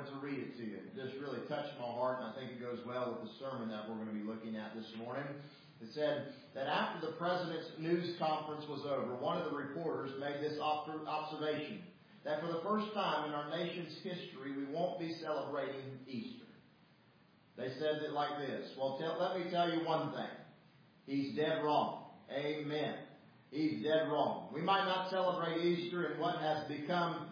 wanted to read it to you. It just really touched my heart, and I think it goes well with the sermon that we're going to be looking at this morning. It said that after the president's news conference was over, one of the reporters made this observation, that for the first time in our nation's history, we won't be celebrating Easter. They said it like this: well, let me tell you one thing. He's dead wrong. Amen. He's dead wrong. We might not celebrate Easter in what has become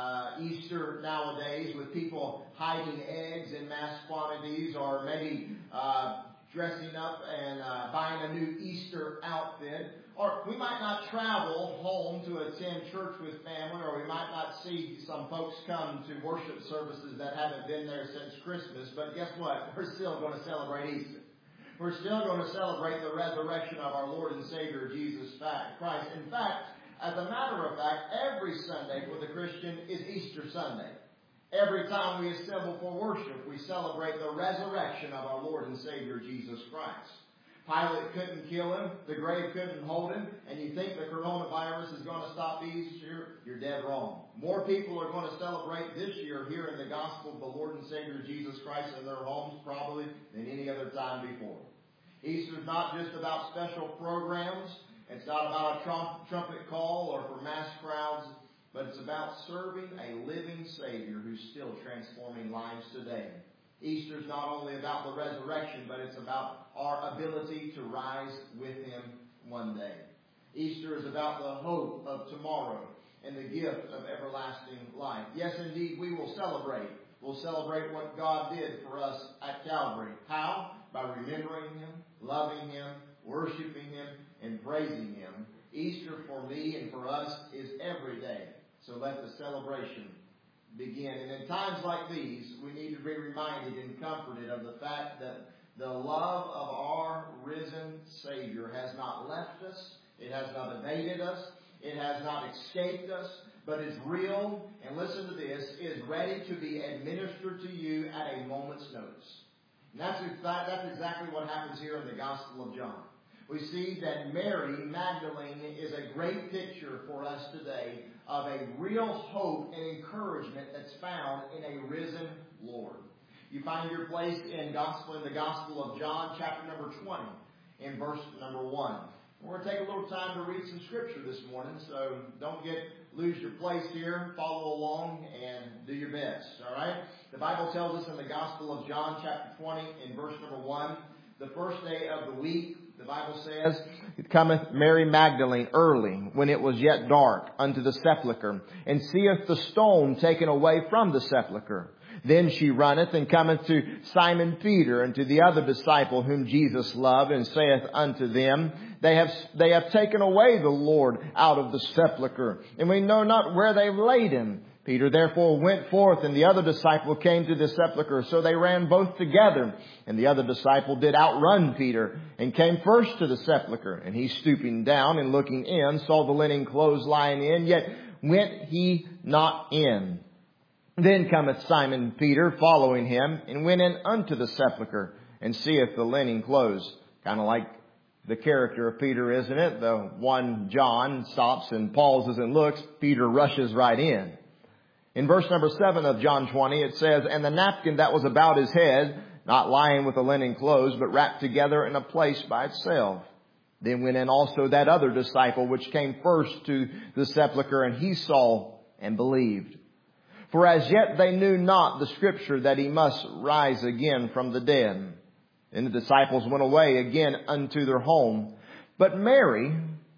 Easter nowadays, with people hiding eggs in mass quantities, or maybe dressing up and buying a new Easter outfit. Or we might not travel home to attend church with family, or we might not see some folks come to worship services that haven't been there since Christmas. But guess what? We're still going to celebrate Easter. We're still going to celebrate the resurrection of our Lord and Savior, Jesus Christ. In fact, as a matter of fact, every Sunday for the Christian is Easter Sunday. Every time we assemble for worship, we celebrate the resurrection of our Lord and Savior, Jesus Christ. Pilate couldn't kill him. The grave couldn't hold him. And you think the coronavirus is going to stop Easter? You're dead wrong. More people are going to celebrate this year here in the gospel of the Lord and Savior, Jesus Christ, in their homes probably than any other time before. Easter is not just about special programs. It's not about a trumpet call or for mass crowds, but it's about serving a living Savior who's still transforming lives today. Easter is not only about the resurrection, but it's about our ability to rise with Him one day. Easter is about the hope of tomorrow and the gift of everlasting life. Yes, indeed, we will celebrate. We'll celebrate what God did for us at Calvary. How? By remembering Him, loving Him, worshiping Him, and praising Him. Easter for me and for us is every day. So let the celebration begin. And in times like these, we need to be reminded and comforted of the fact that the love of our risen Savior has not left us. It has not evaded us. It has not escaped us, but is real. And listen to this, is ready to be administered to you at a moment's notice. And that's exactly what happens here in the Gospel of John. We see that Mary Magdalene is a great picture for us today of a real hope and encouragement that's found in a risen Lord. You find your place in the Gospel of John, chapter number 20, in verse number 1. We're going to take a little time to read some Scripture this morning, so don't lose your place here. Follow along and do your best, all right? The Bible tells us in the Gospel of John, chapter 20, in verse number 1, the first day of the week, the Bible says, "It cometh Mary Magdalene early, when it was yet dark, unto the sepulchre, and seeth the stone taken away from the sepulchre. Then she runneth, and cometh to Simon Peter, and to the other disciple whom Jesus loved, and saith unto them, They have taken away the Lord out of the sepulchre, and we know not where they've laid Him. Peter therefore went forth, and the other disciple came to the sepulchre. So they ran both together. And the other disciple did outrun Peter, and came first to the sepulchre. And he, stooping down and looking in, saw the linen clothes lying in, yet went he not in. Then cometh Simon Peter, following him, and went in unto the sepulchre, and seeth the linen clothes." Kind of like the character of Peter, isn't it? The one John stops and pauses and looks. Peter rushes right in. In verse number 7 of John 20, it says, "And the napkin that was about his head, not lying with the linen clothes, but wrapped together in a place by itself. Then went in also that other disciple, which came first to the sepulchre, and he saw and believed. For as yet they knew not the Scripture that He must rise again from the dead. And the disciples went away again unto their home. But Mary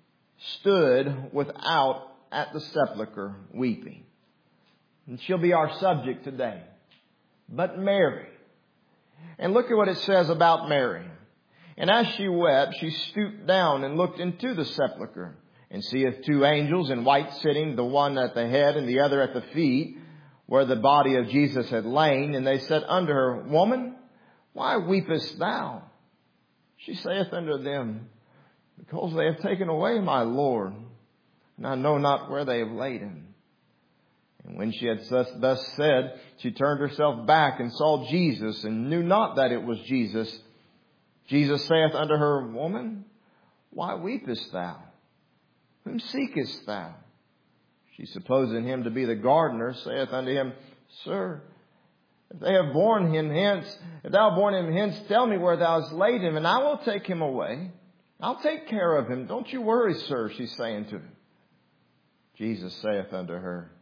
stood without at the sepulchre weeping." And she'll be our subject today. But Mary. And look at what it says about Mary. "And as she wept, she stooped down and looked into the sepulchre, and seeth two angels in white sitting, the one at the head and the other at the feet, where the body of Jesus had lain. And they said unto her, Woman, why weepest thou? She saith unto them, Because they have taken away my Lord, and I know not where they have laid Him. And when she had thus said, she turned herself back and saw Jesus, and knew not that it was Jesus. Jesus saith unto her, Woman, why weepest thou? Whom seekest thou? She, supposing Him to be the gardener, saith unto Him, Sir, If they have borne him hence, if thou have borne him hence, tell me where thou hast laid him, and I will take him away. I'll take care of him. Don't you worry, sir, she's saying to him. Jesus saith unto her,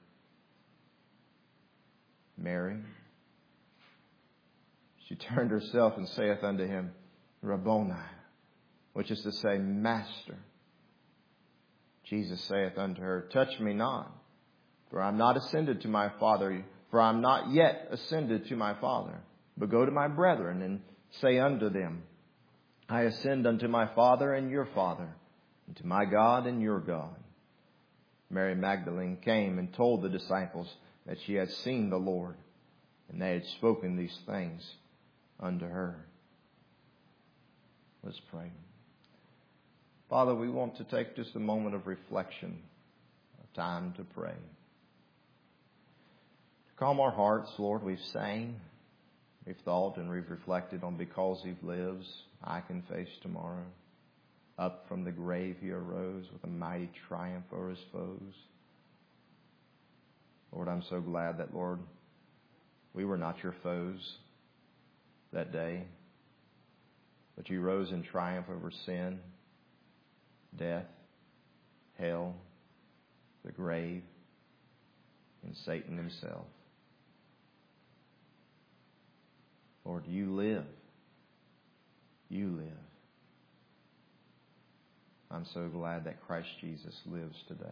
Mary. She turned herself and saith unto him, Rabboni, which is to say, Master. Jesus saith unto her, Touch me not, for I am not ascended to my Father, for I am not yet ascended to my Father. But go to my brethren and say unto them, I ascend unto my Father and your Father, and to my God and your God. Mary Magdalene came and told the disciples that she had seen the Lord, and they had spoken these things unto her. Let's pray. Father, we want to take just a moment of reflection, a time to pray. To calm our hearts, Lord, we've sang, we've thought, and we've reflected on because He lives, I can face tomorrow. Up from the grave He arose with a mighty triumph over His foes. Lord, I'm so glad that, Lord, we were not your foes that day, but You rose in triumph over sin, death, hell, the grave, and Satan himself. Lord, You live. You live. I'm so glad that Christ Jesus lives today.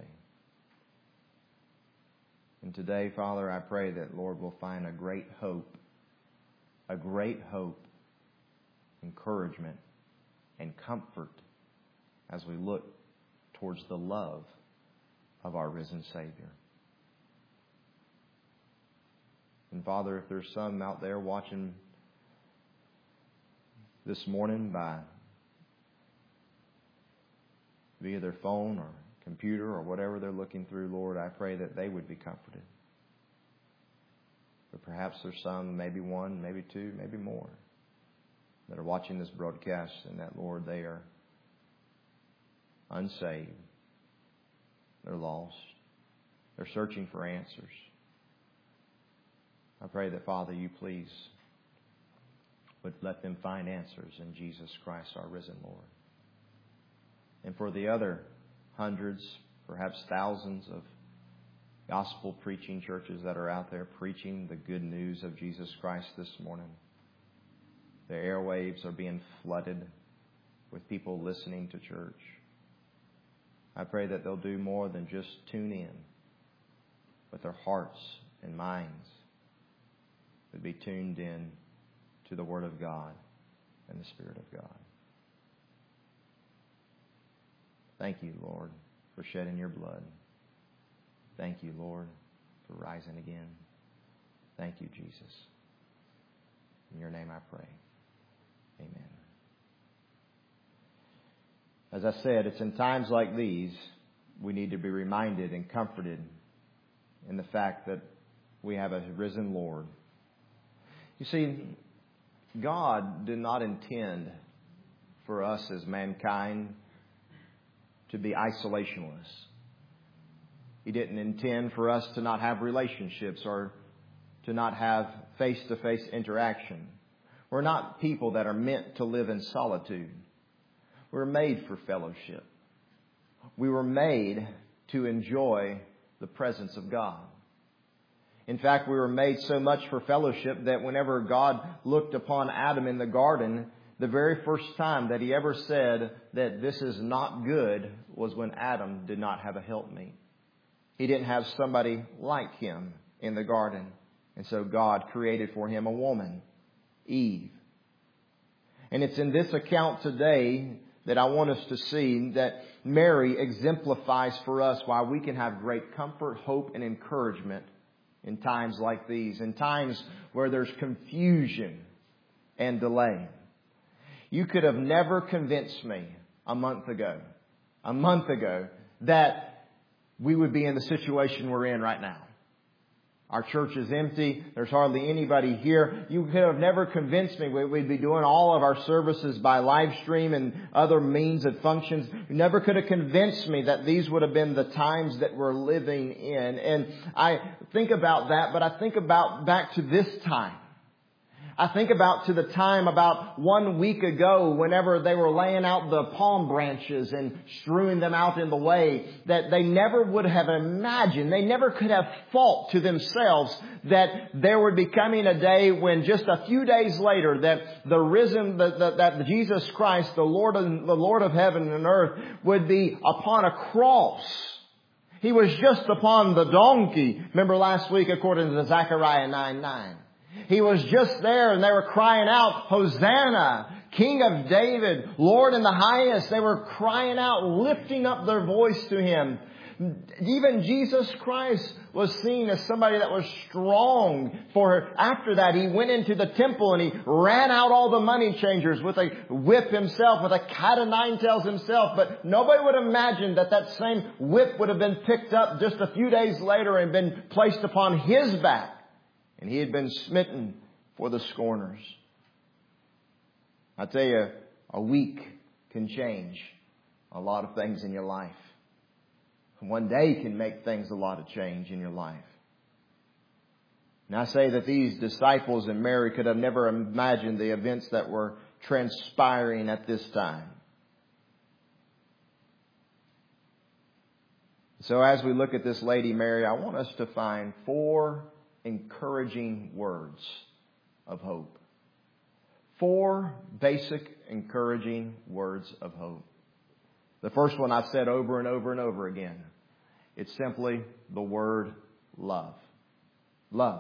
And today, Father, I pray that, Lord, we'll find a great hope, encouragement, and comfort as we look towards the love of our risen Savior. And Father, if there's some out there watching this morning via their phone or computer or whatever they're looking through, Lord, I pray that they would be comforted. But perhaps there's some, maybe one, maybe two, maybe more, that are watching this broadcast and that, Lord, they are unsaved. They're lost. They're searching for answers. I pray that, Father, You please would let them find answers in Jesus Christ, our risen Lord. And for the other hundreds, perhaps thousands of gospel preaching churches that are out there preaching the good news of Jesus Christ this morning, the airwaves are being flooded with people listening to church. I pray that they'll do more than just tune in, but their hearts and minds would be tuned in to the Word of God and the Spirit of God. Thank You, Lord, for shedding Your blood. Thank You, Lord, for rising again. Thank You, Jesus. In Your name I pray. Amen. As I said, it's in times like these we need to be reminded and comforted in the fact that we have a risen Lord. You see, God did not intend for us as mankind to be isolationists. He didn't intend for us to not have relationships or to not have face-to-face interaction. We're not people that are meant to live in solitude. We're made for fellowship. We were made to enjoy the presence of God. In fact, we were made so much for fellowship that whenever God looked upon Adam in the garden, the very first time that He ever said that this is not good was when Adam did not have a helpmeet. He didn't have somebody like him in the garden. And so God created for him a woman, Eve. And it's in this account today that I want us to see that Mary exemplifies for us why we can have great comfort, hope, and encouragement in times like these, in times where there's confusion and delay. You could have never convinced me a month ago that we would be in the situation we're in right now. Our church is empty. There's hardly anybody here. You could have never convinced me we'd be doing all of our services by live stream and other means of functions. You never could have convinced me that these would have been the times that we're living in. And I think about that, but I think about back to this time I think about to the time about 1 week ago whenever they were laying out the palm branches and strewing them out in the way, that they never would have imagined, they never could have thought to themselves that there would be coming a day when just a few days later that the risen, that Jesus Christ, the Lord of heaven and earth, would be upon a cross. He was just upon the donkey. Remember last week according to Zechariah 9:9. He was just there and they were crying out, Hosanna, King of David, Lord in the highest. They were crying out, lifting up their voice to Him. Even Jesus Christ was seen as somebody that was strong. For after that, He went into the temple and He ran out all the money changers with a whip Himself, with a cat o' nine tails Himself. But nobody would imagine that that same whip would have been picked up just a few days later and been placed upon His back. And He had been smitten for the scorners. I tell you, a week can change a lot of things in your life. One day can make things a lot of change in your life. And I say that these disciples and Mary could have never imagined the events that were transpiring at this time. So as we look at this Lady Mary, I want us to find 4 encouraging words of hope. 4 basic encouraging words of hope. The first one I've said over and over and over again. It's simply the word love. Love.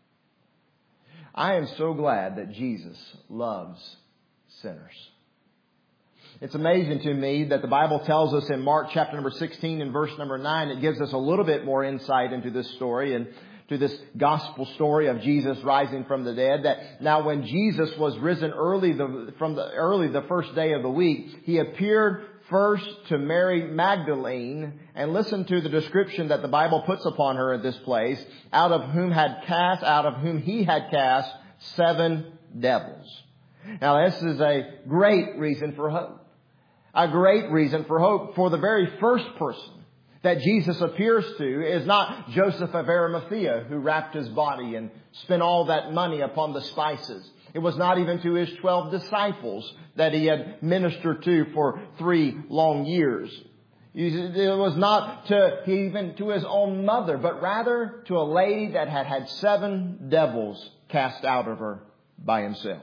I am so glad that Jesus loves sinners. It's amazing to me that the Bible tells us in Mark chapter number 16 and verse number 9, it gives us a little bit more insight into this story and to this gospel story of Jesus rising from the dead. That now when Jesus was risen early the first day of the week, He appeared first to Mary Magdalene, and listen to the description that the Bible puts upon her at this place, out of whom He had cast 7 devils. Now this is a great reason for hope. A great reason for hope, for the very first person that Jesus appears to is not Joseph of Arimathea, who wrapped His body and spent all that money upon the spices. It was not even to His 12 disciples that He had ministered to for 3 long years. It was not even to His own mother, but rather to a lady that had had 7 devils cast out of her by Himself.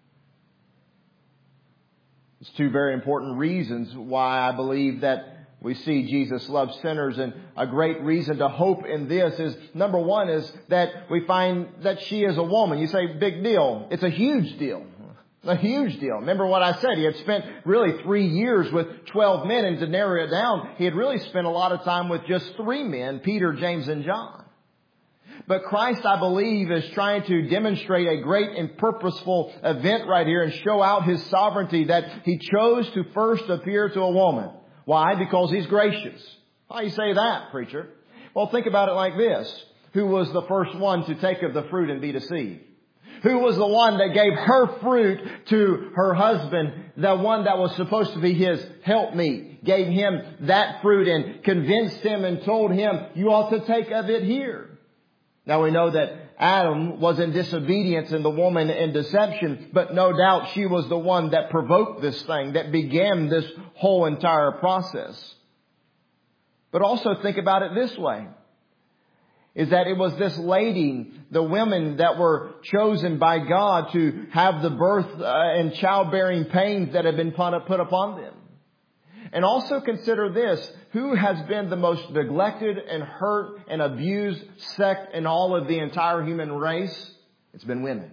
It's 2 very important reasons why I believe that we see Jesus loves sinners, and a great reason to hope in this is, number 1 is that we find that she is a woman. You say, big deal. It's a huge deal. A huge deal. Remember what I said. He had spent really 3 years with 12 men, and to narrow it down, he had really spent a lot of time with just 3 men, Peter, James, and John. But Christ, I believe, is trying to demonstrate a great and purposeful event right here and show out His sovereignty, that He chose to first appear to a woman. Why? Because He's gracious. Why you say that, preacher? Well, think about it like this. Who was the first one to take of the fruit and be deceived? Who was the one that gave her fruit to her husband, the one that was supposed to be his helpmeet? Gave him that fruit and convinced him and told him, you ought to take of it here. Now we know that Adam was in disobedience and the woman in deception, but no doubt she was the one that provoked this thing, that began this whole entire process. But also think about it this way, is that it was this lady, the women that were chosen by God to have the birth and childbearing pains that have been put upon them. And also consider this, who has been the most neglected and hurt and abused sect in all of the entire human race? It's been women.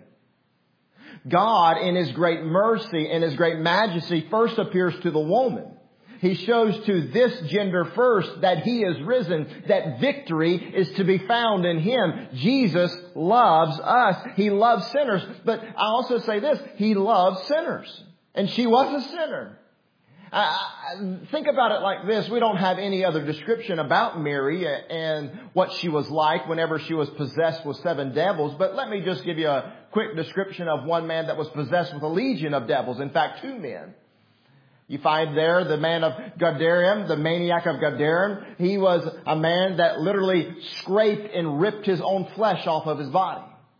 God, in His great mercy and His great majesty, first appears to the woman. He shows to this gender first that He is risen, that victory is to be found in Him. Jesus loves us. He loves sinners. But I also say this, He loves sinners. And she was a sinner. Think about it like this. We don't have any other description about Mary and what she was like whenever she was possessed with 7 devils. But let me just give you a quick description of one man that was possessed with a legion of devils. In fact, 2 men. You find there the man of Gadarene, the maniac of Gadarene. He was a man that literally scraped and ripped his own flesh off of his body.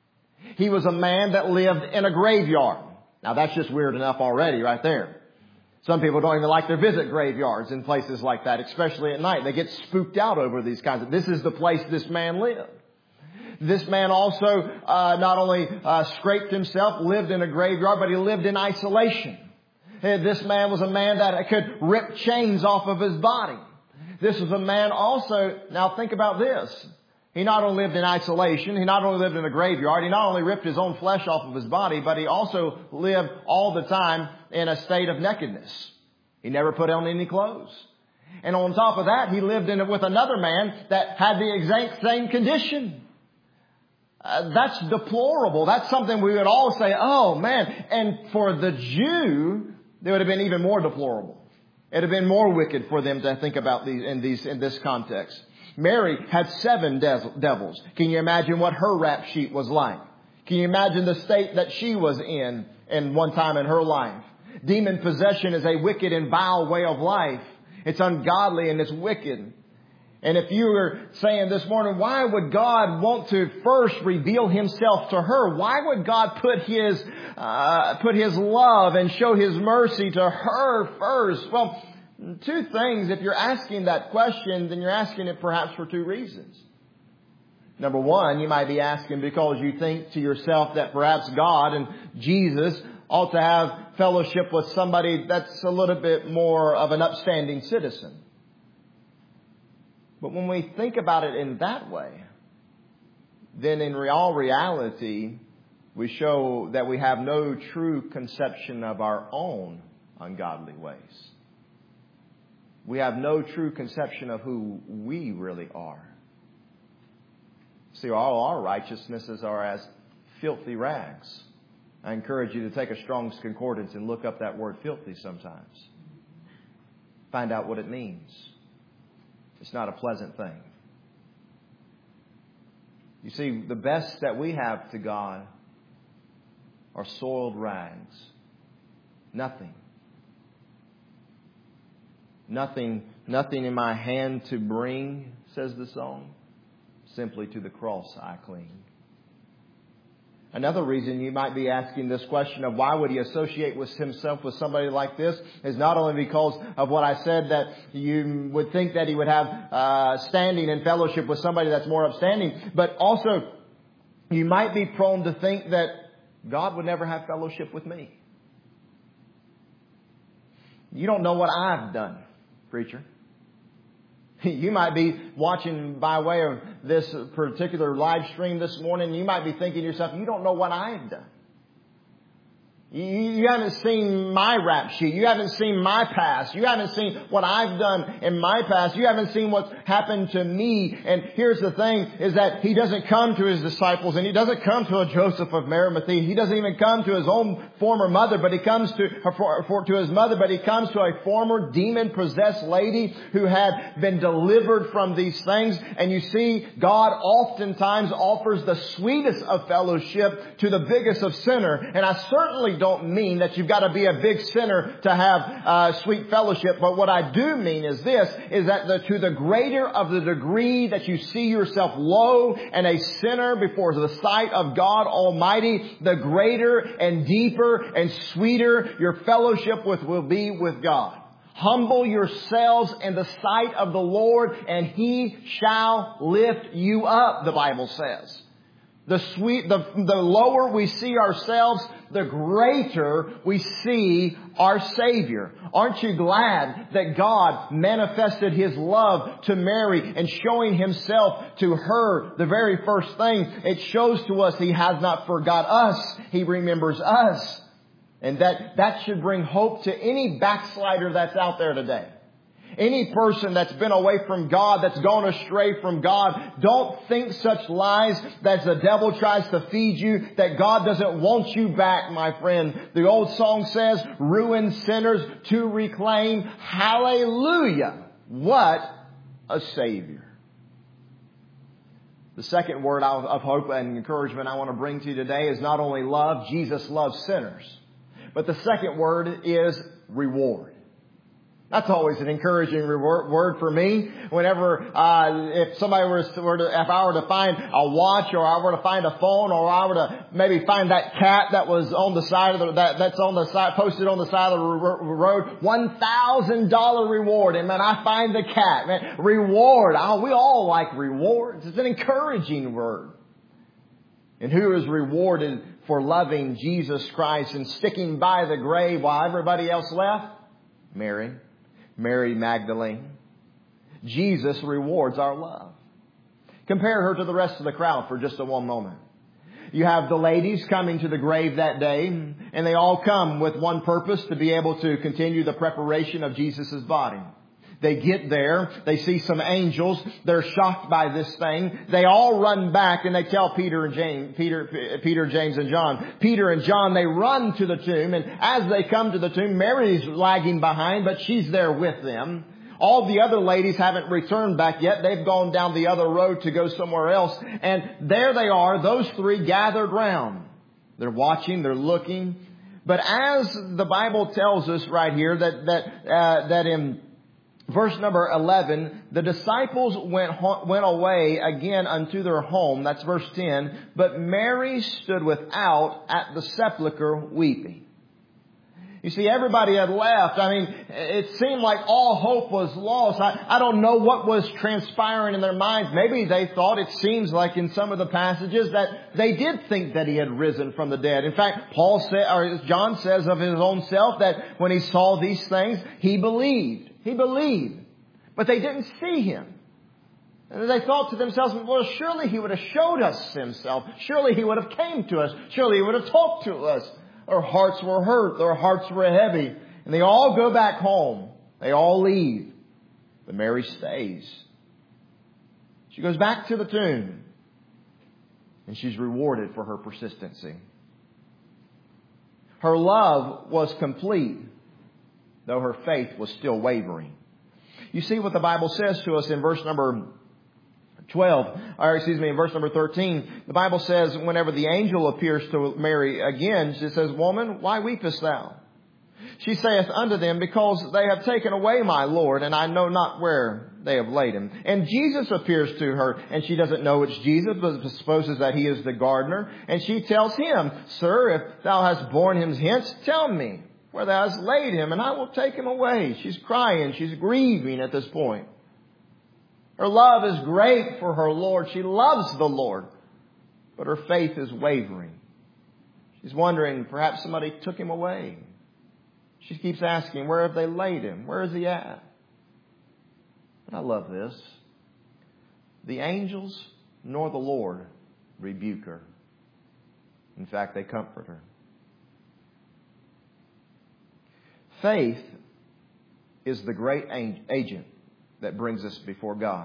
He was a man that lived in a graveyard. Now that's just weird enough already right there. Some people don't even like to visit graveyards in places like that, especially at night. They get spooked out over these kinds of... This is the place this man lived. This man also not only scraped himself, lived in a graveyard, but he lived in isolation. This man was a man that could rip chains off of his body. This was a man also... Now think about this. He not only lived in isolation, he not only lived in a graveyard, he not only ripped his own flesh off of his body, but he also lived all the time in a state of nakedness. He never put on any clothes. And on top of that, he lived in it with another man that had the exact same condition. That's deplorable. That's something we would all say, oh man. And for the Jew, it would have been even more deplorable. It would have been more wicked for them to think about in this context. Mary had 7 devils. Can you imagine what her rap sheet was like? Can you imagine the state that she was in one time in her life? Demon possession is a wicked and vile way of life. It's ungodly and it's wicked. And if you were saying this morning, why would God want to first reveal Himself to her? Why would God put His love and show His mercy to her first? Well, 2 things. If you're asking that question, then you're asking it perhaps for 2 reasons. Number 1, you might be asking because you think to yourself that perhaps God and Jesus ought to have fellowship with somebody that's a little bit more of an upstanding citizen. But when we think about it in that way, then in all reality, we show that we have no true conception of our own ungodly ways. We have no true conception of who we really are. See, all our righteousnesses are as filthy rags. I encourage you to take a Strong's Concordance and look up that word filthy sometimes. Find out what it means. It's not a pleasant thing. You see, the best that we have to God are soiled rags. Nothing. Nothing in my hand to bring, says the song. Simply to the cross I cling. Another reason you might be asking this question of why would he associate with himself with somebody like this is not only because of what I said that you would think that he would have standing in fellowship with somebody that's more upstanding, but also you might be prone to think that God would never have fellowship with me. You don't know what I've done, preacher. You might be watching by way of this particular live stream this morning. You might be thinking to yourself, you don't know what I've done. You haven't seen my rap sheet. You haven't seen my past. You haven't seen what I've done in my past. You haven't seen what's happened to me. And here's the thing, is that he doesn't come to his disciples and he doesn't come to a Joseph of Arimathea. He doesn't even come to his own former mother, but he comes to his mother, but he comes to a former demon-possessed lady who had been delivered from these things. And you see, God oftentimes offers the sweetest of fellowship to the biggest of sinner. And I certainly don't mean that you've got to be a big sinner to have sweet fellowship. But what I do mean is this, is that to the greater of the degree that you see yourself low and a sinner before the sight of God Almighty, the greater and deeper and sweeter your fellowship will be with God. Humble yourselves in the sight of the Lord and He shall lift you up, the Bible says. The lower we see ourselves, the greater we see our Savior. Aren't you glad that God manifested His love to Mary and showing Himself to her? The very first thing it shows to us, He has not forgot us. He remembers us. And that should bring hope to any backslider that's out there today. Any person that's been away from God, that's gone astray from God, don't think such lies that the devil tries to feed you, that God doesn't want you back, my friend. The old song says, ruined sinners to reclaim. Hallelujah. What a Savior. The second word of hope and encouragement I want to bring to you today is not only love, Jesus loves sinners, but the second word is reward. That's always an encouraging word for me. Whenever, if somebody if I were to find a watch, or I were to find a phone, or I were to maybe find that cat that was on the side of that's on the side, posted on the side of the road, $1,000 reward. And man, I find the cat, man, reward. We all like rewards. It's an encouraging word. And who is rewarded for loving Jesus Christ and sticking by the grave while everybody else left? Mary Magdalene. Jesus rewards our love. Compare her to the rest of the crowd for just one moment. You have the ladies coming to the grave that day, and they all come with one purpose: to be able to continue the preparation of Jesus' body. They get there. They see some angels. They're shocked by this thing. They all run back and they tell Peter, James, and John. Peter and John, they run to the tomb. And as they come to the tomb, Mary's lagging behind, but she's there with them. All the other ladies haven't returned back yet. They've gone down the other road to go somewhere else. And there they are, those three gathered round. They're watching, they're looking. But as the Bible tells us right here that in verse number 11, the disciples went away again unto their home. That's verse 10. But Mary stood without at the sepulchre weeping. You see, everybody had left. I mean, it seemed like all hope was lost. I don't know what was transpiring in their minds. Maybe they thought, it seems like in some of the passages, that they did think that He had risen from the dead. In fact, John says of his own self that when he saw these things, he believed. He believed. But they didn't see Him. And they thought to themselves, well, surely He would have showed us Himself. Surely He would have came to us. Surely He would have talked to us. Their hearts were hurt. Their hearts were heavy. And they all go back home. They all leave. But Mary stays. She goes back to the tomb. And she's rewarded for her persistency. Her love was complete, though her faith was still wavering. You see what the Bible says to us in verse number in verse number 13. The Bible says, whenever the angel appears to Mary again, she says, Woman, why weepest thou? She saith unto them, Because they have taken away my Lord, and I know not where they have laid Him. And Jesus appears to her, and she doesn't know it's Jesus, but supposes that He is the gardener. And she tells him, Sir, if thou hast borne Him hence, tell me where thou hast laid Him, and I will take Him away. She's crying. She's grieving at this point. Her love is great for her Lord. She loves the Lord. But her faith is wavering. She's wondering, perhaps somebody took Him away. She keeps asking, where have they laid Him? Where is He at? And I love this. The angels nor the Lord rebuke her. In fact, they comfort her. Faith is the great agent that brings us before God.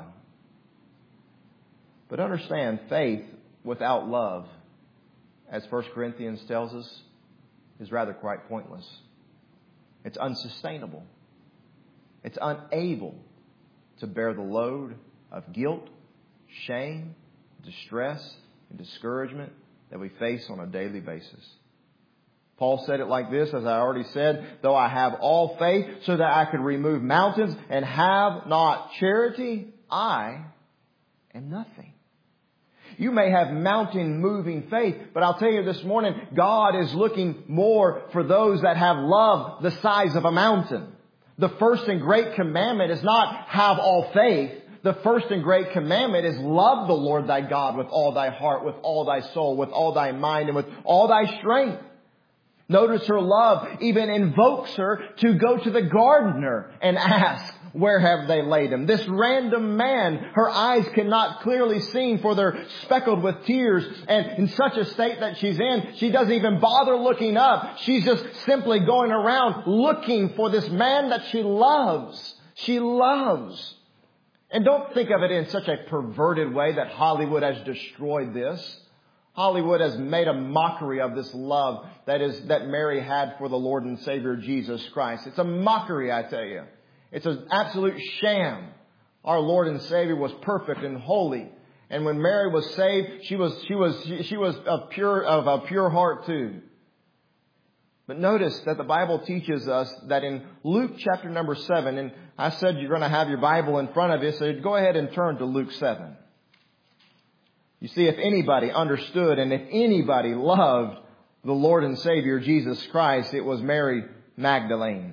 But understand, faith without love, as 1 Corinthians tells us, is rather quite pointless. It's unsustainable. It's unable to bear the load of guilt, shame, distress, and discouragement that we face on a daily basis. Paul said it like this, as I already said, though I have all faith so that I could remove mountains and have not charity, I am nothing. You may have mountain moving faith, but I'll tell you this morning, God is looking more for those that have love the size of a mountain. The first and great commandment is not have all faith. The first and great commandment is love the Lord thy God with all thy heart, with all thy soul, with all thy mind, and with all thy strength. Notice her love even invokes her to go to the gardener and ask, where have they laid Him? This random man, her eyes cannot clearly see, for they're speckled with tears. And in such a state that she's in, she doesn't even bother looking up. She's just simply going around looking for this man that she loves. She loves. And don't think of it in such a perverted way that Hollywood has destroyed this. Hollywood has made a mockery of this love that Mary had for the Lord and Savior Jesus Christ. It's a mockery, I tell you. It's an absolute sham. Our Lord and Savior was perfect and holy, and when Mary was saved, she was of a pure heart too. But notice that the Bible teaches us that in Luke chapter number 7, and I said you're going to have your Bible in front of you, so go ahead and turn to Luke 7. You see, if anybody understood and if anybody loved the Lord and Savior Jesus Christ, it was Mary Magdalene.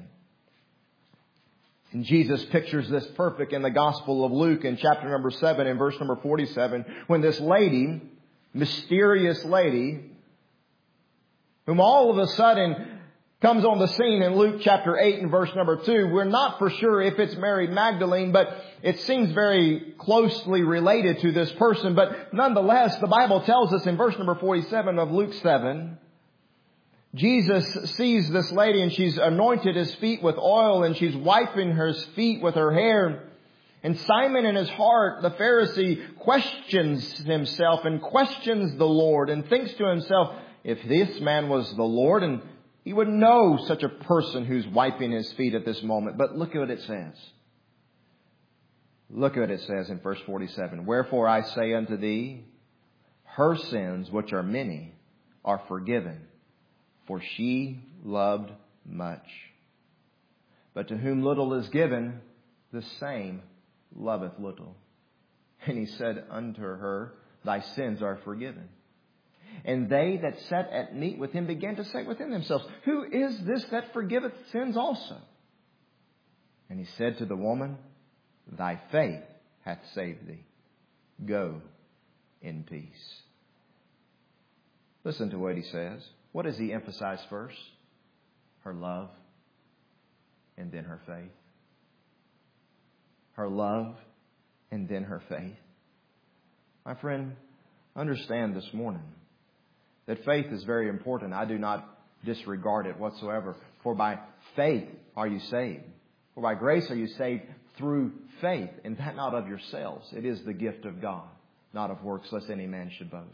And Jesus pictures this perfect in the Gospel of Luke in chapter number 7 and verse number 47, when this lady, mysterious lady, whom all of a sudden comes on the scene in Luke chapter 8 and verse number 2. We're not for sure if it's Mary Magdalene, but it seems very closely related to this person. But nonetheless, the Bible tells us in verse number 47 of Luke 7, Jesus sees this lady and she's anointed his feet with oil and she's wiping his feet with her hair. And Simon in his heart, the Pharisee, questions himself and questions the Lord and thinks to himself, if this man was the Lord, and he would know such a person who's wiping his feet at this moment. But look at what it says. Look at what it says in verse 47. Wherefore I say unto thee, her sins, which are many, are forgiven, for she loved much. But to whom little is given, the same loveth little. And he said unto her, thy sins are forgiven. And they that sat at meat with him began to say within themselves, who is this that forgiveth sins also? And he said to the woman, thy faith hath saved thee. Go in peace. Listen to what he says. What does he emphasize first? Her love and then her faith. Her love and then her faith. My friend, understand this morning that faith is very important. I do not disregard it whatsoever. For by faith are you saved. For by grace are you saved through faith, and that not of yourselves. It is the gift of God, not of works, lest any man should boast.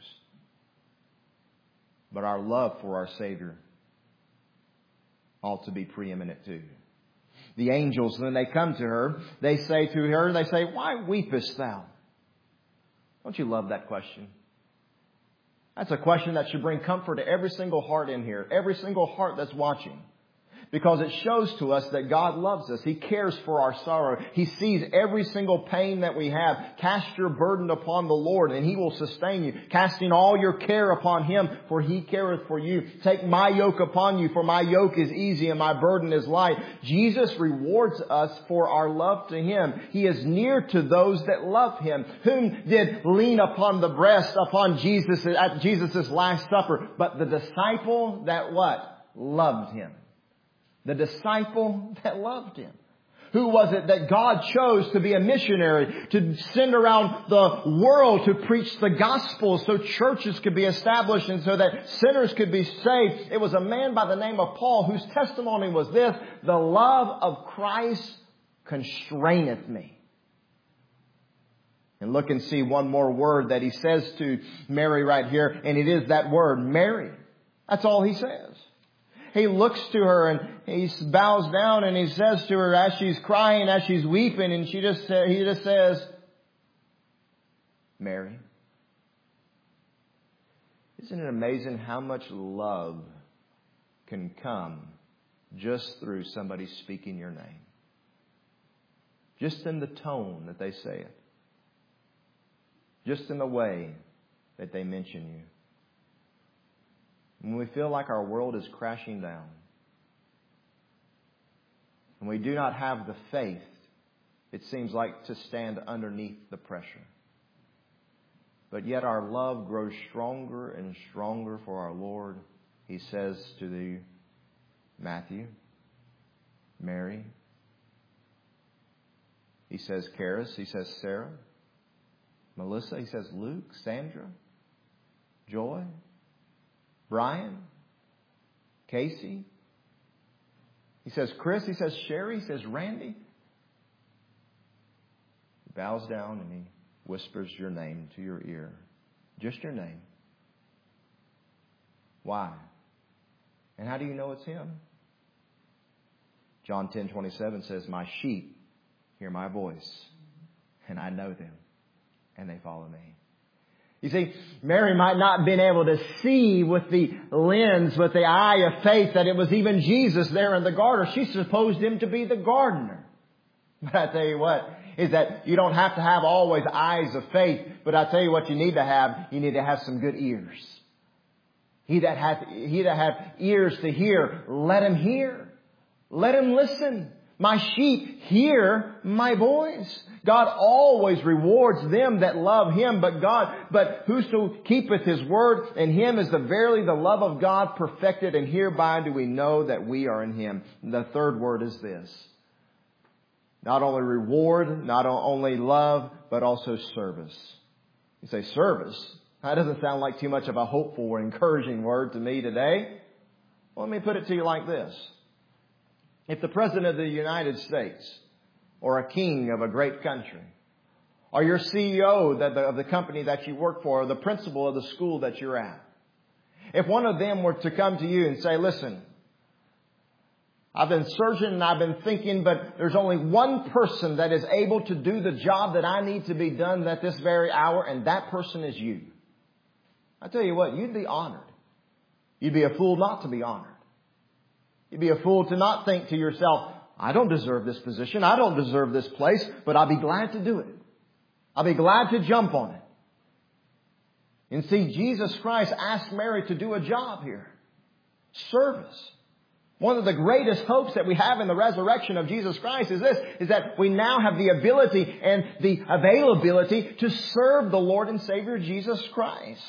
But our love for our Savior ought to be preeminent too. The angels, when they come to her, they say to her, they say, why weepest thou? Don't you love that question? That's a question that should bring comfort to every single heart in here, every single heart that's watching. Because it shows to us that God loves us. He cares for our sorrow. He sees every single pain that we have. Cast your burden upon the Lord and He will sustain you. Casting all your care upon Him, for He careth for you. Take my yoke upon you, for my yoke is easy and my burden is light. Jesus rewards us for our love to Him. He is near to those that love Him. Whom did lean upon the breast upon Jesus at Jesus' Last Supper? But the disciple that what? Loved Him. The disciple that loved Him. Who was it that God chose to be a missionary, to send around the world to preach the gospel so churches could be established and so that sinners could be saved? It was a man by the name of Paul whose testimony was this: the love of Christ constraineth me. And look and see one more word that he says to Mary right here, and it is that word, Mary. That's all he says. He looks to her and he bows down and he says to her as she's crying, as she's weeping, and he just says, Mary. Isn't it amazing how much love can come just through somebody speaking your name? Just in the tone that they say it. Just in the way that they mention you. When we feel like our world is crashing down, and we do not have the faith, it seems like, to stand underneath the pressure. But yet our love grows stronger and stronger for our Lord. He says to the Matthew, Mary. He says Karis. He says Sarah. Melissa. He says Luke, Sandra, Joy, Brian, Casey. He says Chris. He says Sherry. He says Randy. He bows down and he whispers your name to your ear. Just your name. Why? And how do you know it's Him? John 10:27 says, my sheep hear my voice, and I know them, and they follow me. You see, Mary might not have been able to see with the lens, with the eye of faith, that it was even Jesus there in the garden. She supposed Him to be the gardener. But I tell you what, is that you don't have to have always eyes of faith, but I tell you what you need to have some good ears. He that hath ears to hear, let him hear. Let him listen. My sheep hear my voice. God always rewards them that love Him, but whoso keepeth His word, in Him is verily the love of God perfected, and hereby do we know that we are in Him. And the third word is this. Not only reward, not only love, but also service. You say service? That doesn't sound like too much of a hopeful or encouraging word to me today. Well, let me put it to you like this. If the President of the United States, or a king of a great country, or your CEO of the company that you work for, or the principal of the school that you're at, if one of them were to come to you and say, listen, I've been searching and I've been thinking, but there's only one person that is able to do the job that I need to be done at this very hour, and that person is you. I tell you what, you'd be honored. You'd be a fool not to be honored. You'd be a fool to not think to yourself, I don't deserve this position. I don't deserve this place, but I'll be glad to do it. I'll be glad to jump on it. And see, Jesus Christ asked Mary to do a job here. Service. One of the greatest hopes that we have in the resurrection of Jesus Christ is this, is that we now have the ability and the availability to serve the Lord and Savior Jesus Christ.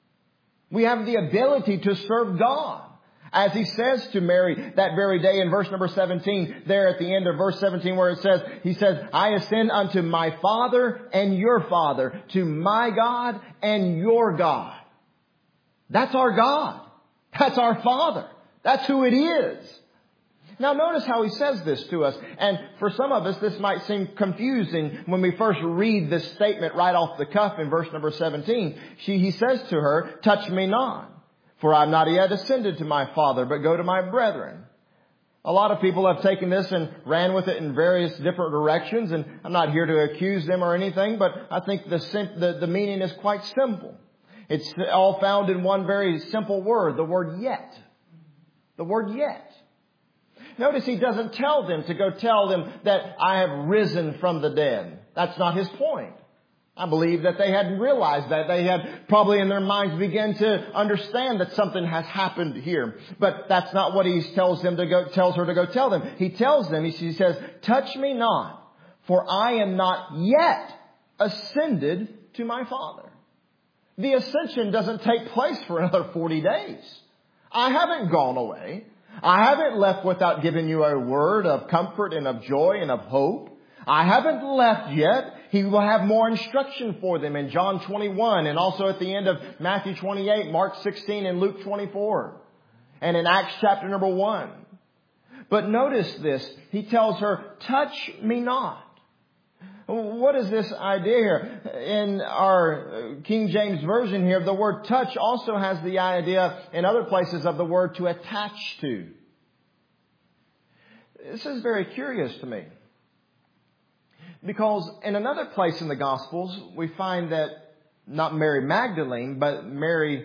We have the ability to serve God. As He says to Mary that very day in verse number 17, there at the end of verse 17 where it says, He says, I ascend unto my Father and your Father, to my God and your God. That's our God. That's our Father. That's who it is. Now notice how He says this to us. And for some of us, this might seem confusing when we first read this statement right off the cuff in verse number 17. He says to her, touch me not, for I am not yet ascended to my Father, but go to my brethren. A lot of people have taken this and ran with it in various different directions, and I'm not here to accuse them or anything, but I think the meaning is quite simple. It's all found in one very simple word, the word yet. The word yet. Notice He doesn't tell them to go tell them that I have risen from the dead. That's not His point. I believe that they hadn't realized that. They had probably in their minds begun to understand that something has happened here. But that's not what He tells her to go tell them. He tells them, He says, touch me not, for I am not yet ascended to my Father. The ascension doesn't take place for another 40 days. I haven't gone away. I haven't left without giving you a word of comfort and of joy and of hope. I haven't left yet. He will have more instruction for them in John 21 and also at the end of Matthew 28, Mark 16 and Luke 24 and in Acts chapter number 1. But notice this. He tells her, touch me not. What is this idea here? In our King James Version here, the word touch also has the idea in other places of the word to attach to. This is very curious to me. Because in another place in the Gospels, we find that not Mary Magdalene, but Mary,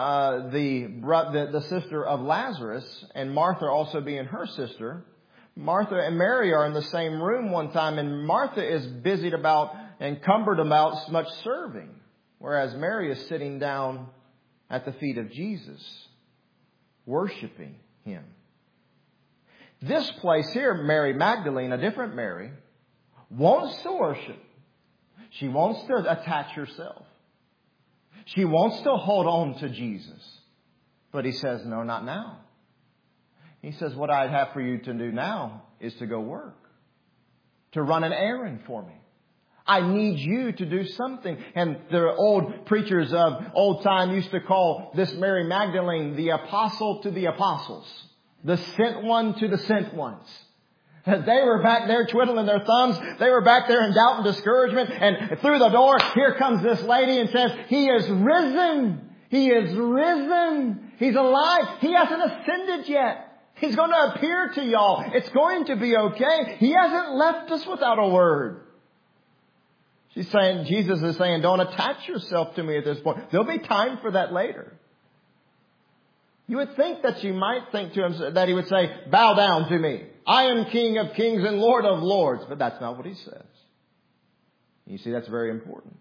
the sister of Lazarus, and Martha also being her sister, Martha and Mary are in the same room one time, and Martha is busied about and cumbered about much serving, whereas Mary is sitting down at the feet of Jesus, worshiping Him. This place here, Mary Magdalene, a different Mary, wants to worship. She wants to attach herself. She wants to hold on to Jesus. But He says, no, not now. He says, what I'd have for you to do now is to go work. To run an errand for me. I need you to do something. And the old preachers of old time used to call this Mary Magdalene the apostle to the apostles. The sent one to the sent ones. They were back there twiddling their thumbs. They were back there in doubt and discouragement. And through the door, here comes this lady and says, He is risen. He is risen. He's alive. He hasn't ascended yet. He's going to appear to y'all. It's going to be okay. He hasn't left us without a word. Jesus is saying, don't attach yourself to me at this point. There'll be time for that later. You would think that you might think to him that he would say, bow down to me. I am King of kings and Lord of lords. But that's not what he says. You see, that's very important.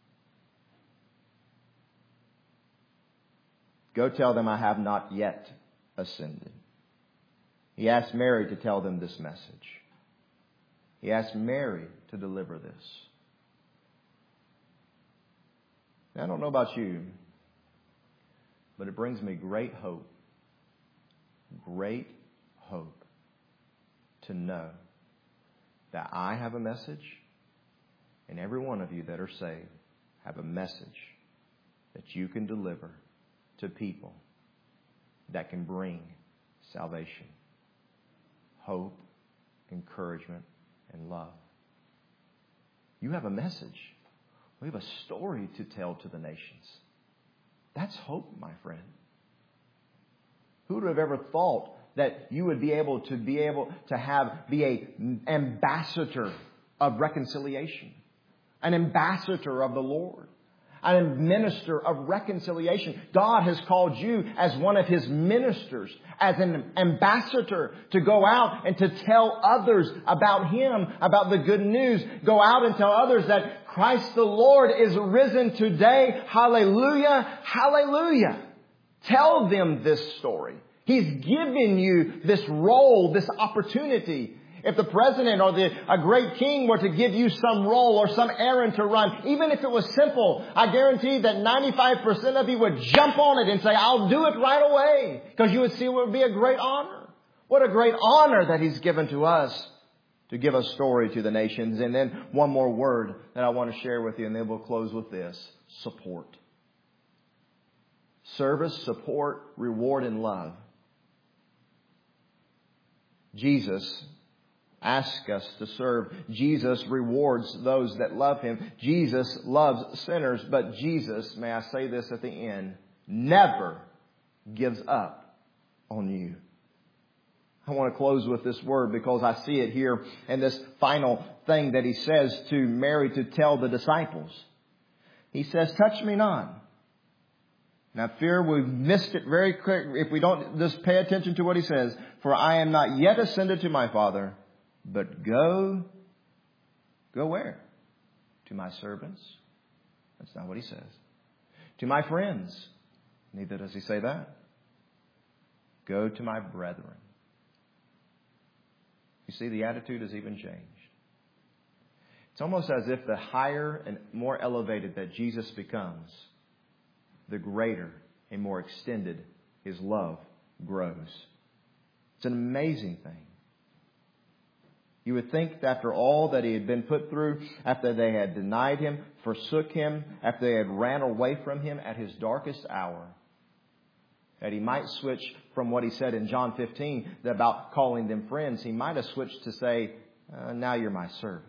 Go tell them I have not yet ascended. He asked Mary to tell them this message. He asked Mary to deliver this. Now, I don't know about you, but it brings me great hope to know that I have a message and every one of you that are saved have a message that you can deliver to people that can bring salvation, hope, encouragement, and love. You have a message. We have a story to tell to the nations. That's hope, my friend. Who would have ever thought that you would be able to be an ambassador of reconciliation, an ambassador of the Lord, a minister of reconciliation? God has called you as one of His ministers, as an ambassador, to go out and to tell others about Him, about the good news. Go out and tell others that Christ the Lord is risen today. Hallelujah, hallelujah. Tell them this story. He's given you this role, this opportunity. If the president or a great king were to give you some role or some errand to run, even if it was simple, I guarantee that 95% of you would jump on it and say, I'll do it right away. Because you would see it would be a great honor. What a great honor that He's given to us to give a story to the nations. And then one more word that I want to share with you, and then we'll close with this: support. Service, support, reward, and love. Jesus asks us to serve. Jesus rewards those that love Him. Jesus loves sinners. But Jesus, may I say this at the end, never gives up on you. I want to close with this word because I see it here in this final thing that He says to Mary to tell the disciples. He says, touch me not. Now, fear we've missed it very quick if we don't just pay attention to what He says. For I am not yet ascended to my Father, but go where? To my servants? That's not what He says. To my friends? Neither does He say that. Go to my brethren. You see, the attitude has even changed. It's almost as if the higher and more elevated that Jesus becomes, the greater and more extended His love grows. It's an amazing thing. You would think that after all that He had been put through, after they had denied Him, forsook Him, after they had ran away from Him at His darkest hour, that He might switch from what He said in John 15 about calling them friends. He might have switched to say, now you're my servants.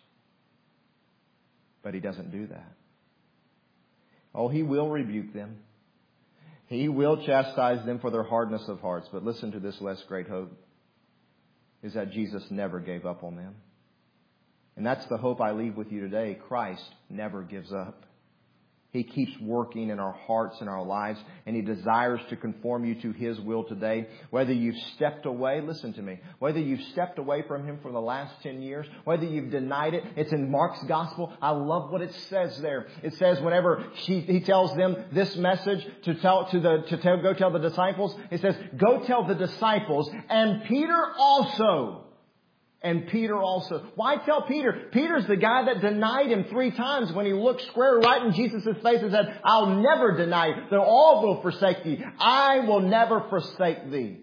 But He doesn't do that. Oh, He will rebuke them. He will chastise them for their hardness of hearts. But listen to this less great hope, is that Jesus never gave up on them. And that's the hope I leave with you today. Christ never gives up. He keeps working in our hearts and our lives, and He desires to conform you to His will today. Whether you've stepped away, listen to me, whether you've stepped away from Him for the last 10 years, whether you've denied it, it's in Mark's gospel. I love what it says there. It says whenever He tells them this message to go tell the disciples, it says, go tell the disciples and Peter also. And Peter also. Why tell Peter? Peter's the guy that denied Him 3 times when he looked square right in Jesus' face and said, I'll never deny you. Though all will forsake thee, I will never forsake thee.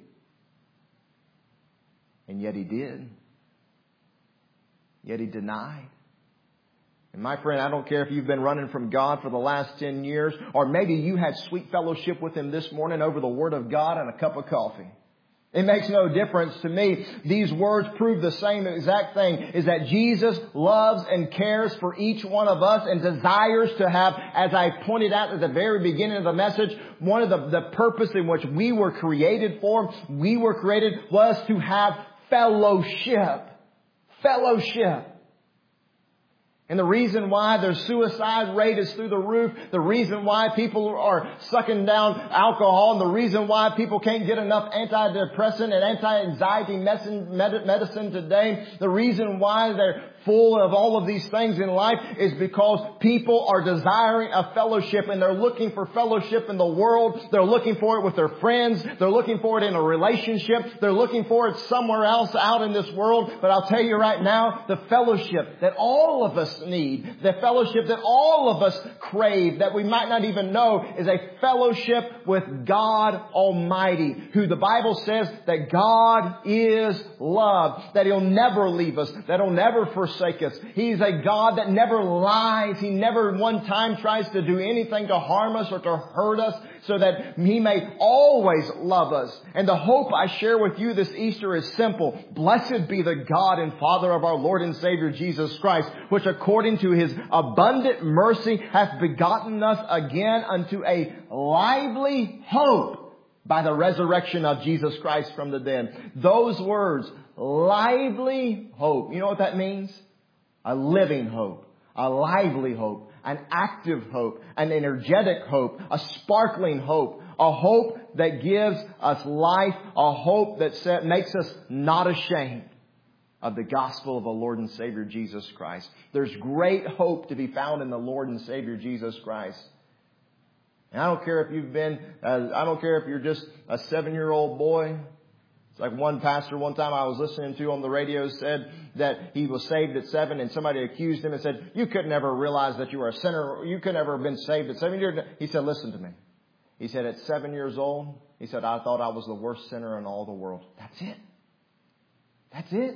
And yet he did. Yet he denied. And my friend, I don't care if you've been running from God for the last 10 years, or maybe you had sweet fellowship with Him this morning over the Word of God and a cup of coffee. It makes no difference to me. These words prove the same exact thing, is that Jesus loves and cares for each one of us and desires to have, as I pointed out at the very beginning of the message, one of the purpose in which we were created was to have fellowship. Fellowship. And the reason why their suicide rate is through the roof, the reason why people are sucking down alcohol, and the reason why people can't get enough antidepressant and anti-anxiety medicine today, the reason why they're full of all of these things in life is because people are desiring a fellowship, and they're looking for fellowship in the world. They're looking for it with their friends. They're looking for it in a relationship. They're looking for it somewhere else out in this world. But I'll tell you right now, the fellowship that all of us need, the fellowship that all of us crave, that we might not even know, is a fellowship with God Almighty, who the Bible says that God is love, that He'll never leave us, that He'll never forsake us. He's a God that never lies. He never one time tries to do anything to harm us or to hurt us, so that He may always love us. And the hope I share with you this Easter is simple. Blessed be the God and Father of our Lord and Savior Jesus Christ, which according to His abundant mercy hath begotten us again unto a lively hope by the resurrection of Jesus Christ from the dead. Those words, lively hope. You know what that means? A living hope, a lively hope, an active hope, an energetic hope, a sparkling hope, a hope that gives us life, a hope that makes us not ashamed of the gospel of the Lord and Savior Jesus Christ. There's great hope to be found in the Lord and Savior Jesus Christ. And I don't care if you're just a 7-year-old boy. It's like one pastor one time I was listening to on the radio said that he was saved at 7, and somebody accused him and said, "You could never realize that you were a sinner. You could never have been saved at 7 years." He said, "Listen to me." He said, "At 7 years old," he said, "I thought I was the worst sinner in all the world." That's it. That's it.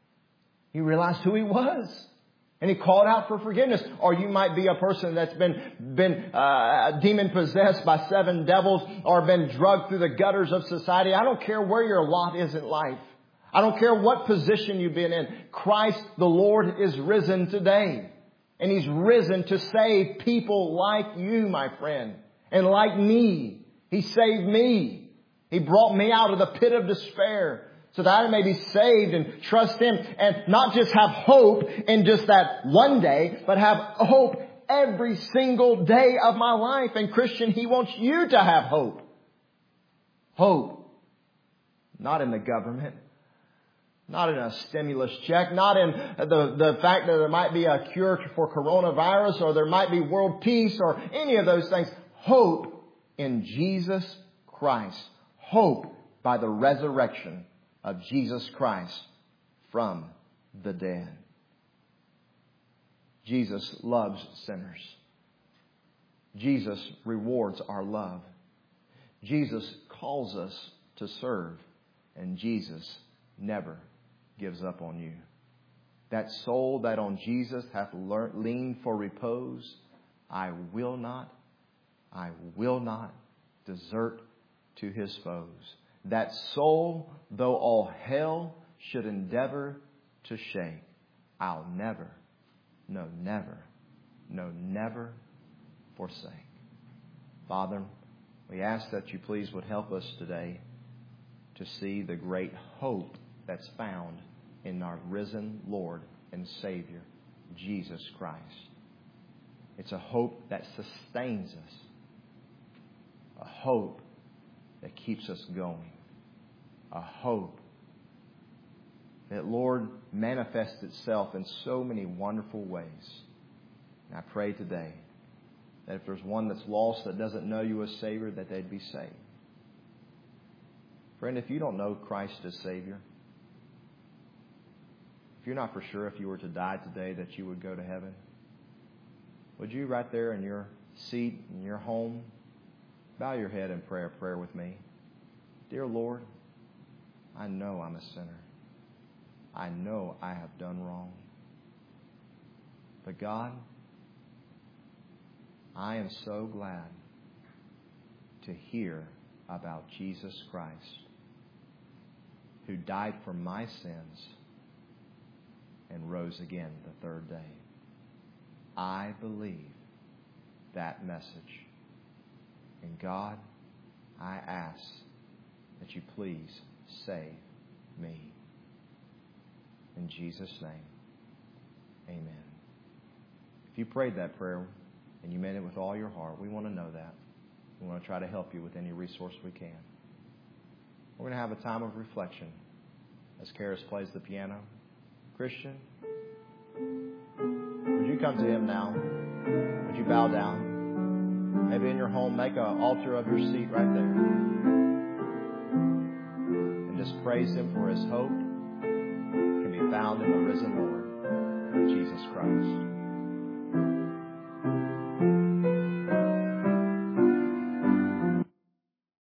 He realized who he was. And he called out for forgiveness. Or you might be a person that's been demon-possessed by 7 devils, or been drugged through the gutters of society. I don't care where your lot is in life. I don't care what position you've been in. Christ the Lord is risen today. And He's risen to save people like you, my friend. And like me. He saved me. He brought me out of the pit of despair, so that I may be saved and trust Him, and not just have hope in just that one day, but have hope every single day of my life. And Christian, He wants you to have hope. Hope. Not in the government. Not in a stimulus check. Not in the fact that there might be a cure for coronavirus, or there might be world peace, or any of those things. Hope in Jesus Christ. Hope by the resurrection of Jesus Christ from the dead. Jesus loves sinners. Jesus rewards our love. Jesus calls us to serve. And Jesus never gives up on you. That soul that on Jesus hath leaned for repose, I will not desert to his foes. That soul, though all hell should endeavor to shake, I'll never forsake. Father, we ask that you please would help us today to see the great hope that's found in our risen Lord and Savior, Jesus Christ. It's a hope that sustains us. A hope that keeps us going. A hope that, Lord, manifests itself in so many wonderful ways. And I pray today that if there's one that's lost that doesn't know you as Savior, that they'd be saved. Friend, if you don't know Christ as Savior, if you're not for sure if you were to die today that you would go to heaven, would you right there in your seat, in your home, bow your head and pray a prayer with me? Dear Lord, I know I'm a sinner. I know I have done wrong. But God, I am so glad to hear about Jesus Christ, who died for my sins and rose again the third day. I believe that message. And God, I ask that you please save me. In Jesus' name, amen. If you prayed that prayer and you meant it with all your heart, we want to know that. We want to try to help you with any resource we can. We're going to have a time of reflection as Karis plays the piano. Christian, would you come to Him now? Would you bow down? Maybe in your home, make an altar of your seat right there. And just praise Him for His hope can be found in the risen Lord, Jesus Christ.